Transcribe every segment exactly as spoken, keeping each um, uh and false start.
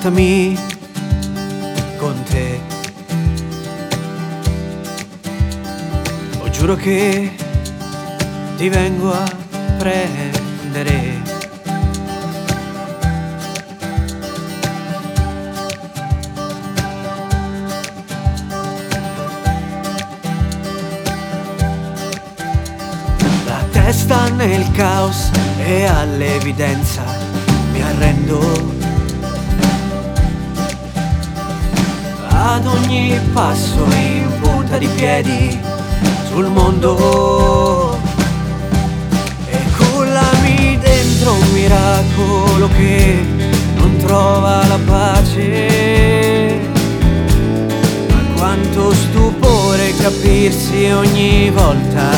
portami con te. Oh, giuro che ti vengo a prendere. La testa nel caos e all'evidenza mi arrendo. Ad ogni passo in punta di piedi sul mondo, e cullami dentro un miracolo che non trova la pace. Ma quanto stupore capirsi ogni volta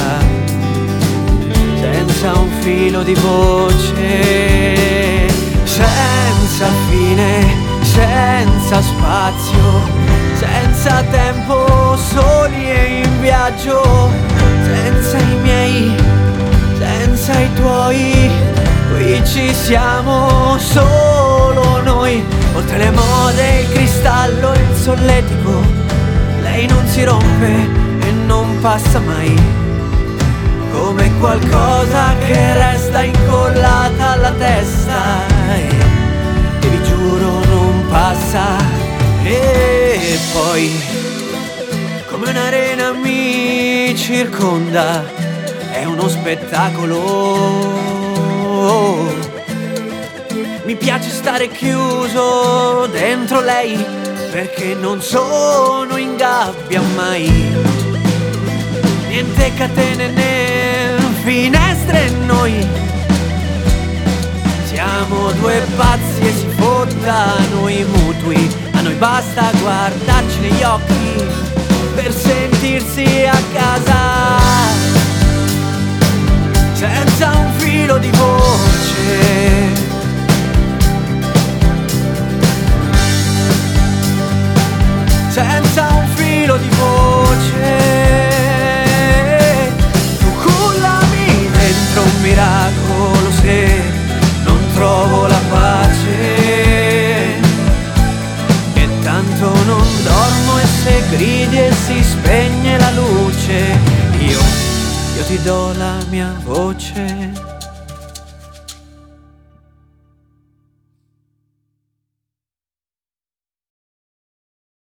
senza un filo di voce, senza fine, senza spazio, senza tempo, soli e in viaggio, senza i miei, senza i tuoi, qui ci siamo solo noi. Oltre le mode, il cristallo, il solletico, lei non si rompe e non passa mai, come qualcosa che resta incollata alla testa e che vi giuro non passa. E poi come un'arena mi circonda, è uno spettacolo. Mi piace stare chiuso dentro lei, perché non sono in gabbia mai. Niente catene né finestre, noi siamo due pazzi e si fottano i mutui. A noi basta guardarci negli occhi per sentirsi a casa, senza un filo di voce, senza un filo di voce. Tu cullami dentro un miracolo se non trovo la pace. Non dormo e se gridi e si spegne la luce, io, io ti do la mia voce.